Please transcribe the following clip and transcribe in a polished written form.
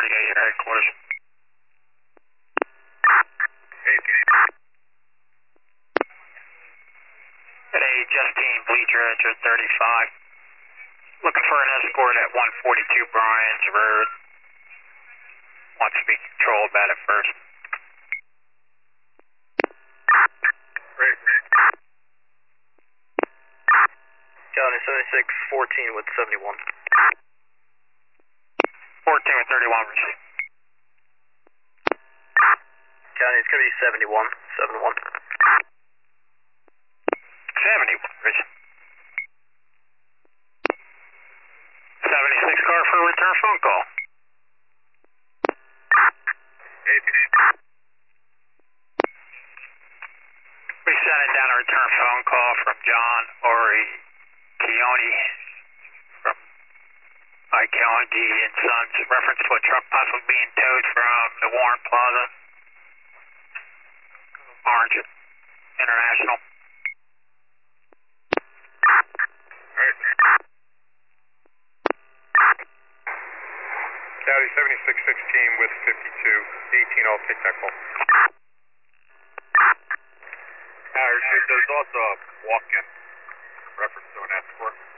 starting at your headquarters. Hey, Justine Bleacher, enter 35. Looking for an escort at 142 Bryans Road. Wants to be controlled about it first. Great. County 7614 with 71. 14 with 31, receive. County, it's going to be 71. 71. 71, receive. 76 car for a return phone call. We sent down a return phone call from John Ori Keone from Keone and Sons, reference to a truck possibly being towed from the Warren Plaza, Orange International. County 7616 with 52. 18, I'll take that call. There's also a walk-in reference to an escort.